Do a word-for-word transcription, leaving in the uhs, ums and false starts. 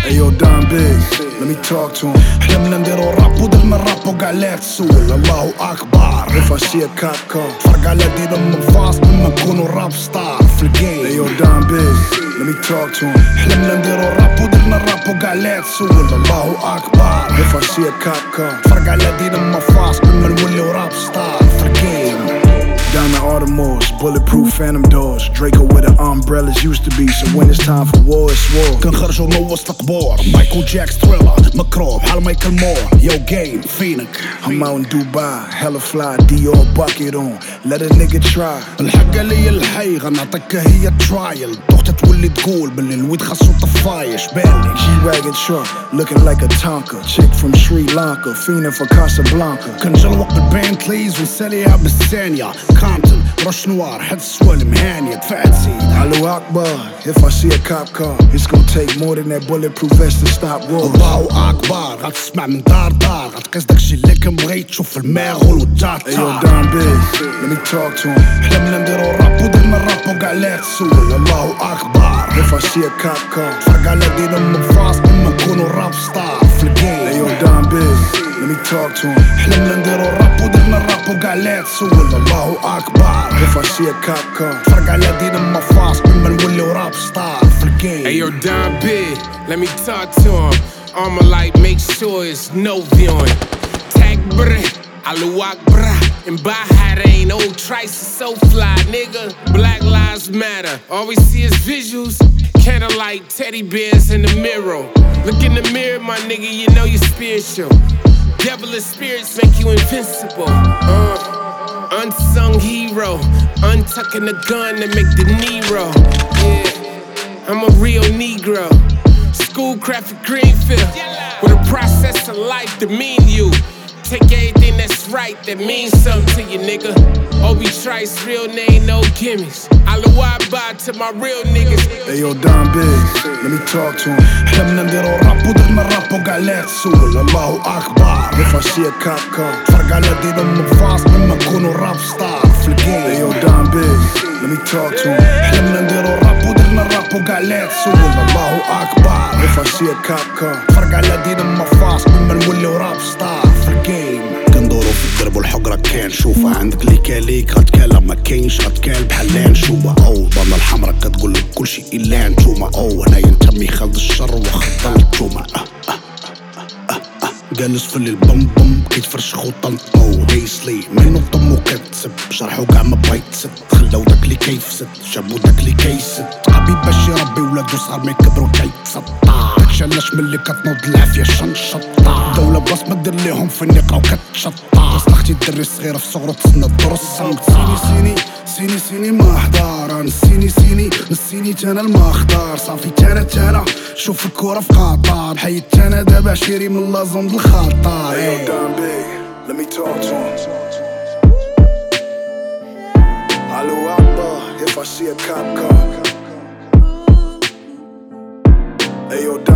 Ayo Don Big, let me talk to him. حلمنا نديرو راب ودرنا الراب وقع لا تسول. الله أكبر if I see a cop car. فرق على دينا من فاس مما نكونو راب ستار في الجيم. Ayo Don Big, let me talk to him. حلمنا نديرو راب ودرنا الراب وقع لا تسول. الله أكبر if I see a cop car. فرق على دينا من فاس مما نوليو راب ستار في الجيم. Down the Audemars, bulletproof phantom doors. Draco with the umbrellas used to be, so when it's time for war, it's war. كنخرجو من وسط القبور. Michael Jack's Thriller, مكروب بحال مايكل مور. Yo game, فينك. I'm out in Dubai, hella fly, Dior bucket on. Let a nigga try. الحق لي الحي غنعطيك هي ترايل. ضغطة تولي تقول باللي الويد خاصو طفايش بالي. G-Wagon truck, looking like a Tonka. Chick from Sri Lanka, fiending for Casablanca. كنجلوق بالبنتليز ونساليها بالثانية. Compton, rush noir, head swelling, هانية دفعت سيد. Allahu Akbar, if I see a cop car, it's gonna take more than that bulletproof vest to stop wars. الله أكبر, غتسمع من دار دار, غتقيس داكشي اللي كنبغي تشوف في الماغول والتاتار. Ayo Don Big, let me talk to him. حلمنا نديرو راب ودرنا الراب وقع لا تسول. الله أكبر, if I see a cop car. فرق على دينا من فاس مما نكونو راب ستار في الجيم. Ayo Don Big, let me talk to him. حلمنا نديرو راب ودرنا الراب وقع لا تسول. الله أكبر if I see a cop car. فرق على دينا من فاس مما نوليو راب ستار في الجيم. Ayo Don Big, let me talk to him. Armor light, make sure it's no viewing. Tag brr, Allahu Akbar. And by how they ain't old trice is so fly, nigga. Black lives matter. All we see is visuals. Candlelight, teddy bears in the mirror. Look in the mirror, my nigga, you know you're spiritual. Devilish spirits make you invincible. Uh, unsung hero. Untucking the gun to make the Nero. Yeah, I'm a real Negro. Schoolcraft at Greenfield. With a process of life to mean you. Take everything that's right that means something to you, nigga. Obi Trice, real name, no gimmicks. Allahu Akbar to my real niggas. Ayo Don Big, let me talk to him. حلمنا نديرو راب ودرنا الراب وقع لا تسول. الله أكبر if I see a cop car. فرق على دينا من فاس مما نكونو راب ستار في الجيم. Ayo Don Big, let me talk to him. حلمنا نديرو راب ودرنا الراب وقع لا تسول. الله أكبر if I see a cop car. فرق على دينا من فاس مما نوليو راب ستار في الجيم. كندورو في الدرب والحقرة كان شوفها. عندك اللي كاليك غتكلم ما كاينش غتكال بحال نشوبة. أو ضمة الحمرا كتقولك كلشي إلا نتوما. أو أنا ينتمي خالد الشر وخضر التومة. أه أه أه أه جالس في الليل بم بم كيتفرش وطنطو دايسلي منو طمو كتسب جرحو كاع ما بغا يتسد. خلاو داك اللي كيفسد جابو داك اللي كيسد. حبيب باش يربي ولادو صغار ما يكبرو كيتسطا. داكشي علاش ملي كتنوض العافية شنشطا. دولة بلاص ما دير ليهم فين يقراو كتشطا. اختي الدري الصغيرة في صغرو تسنى الدروس الصمت. سيني سيني سيني سيني ما حضار. نسيني سيني نسيني تانا المختار. صافي تانا تانا شوف الكورة في قطر. حيت تانا دابا عشيري من لازم الخطر. Ayo Don Big, let me talk to him. Allahu Akbar if I see a cop car. Ayo Don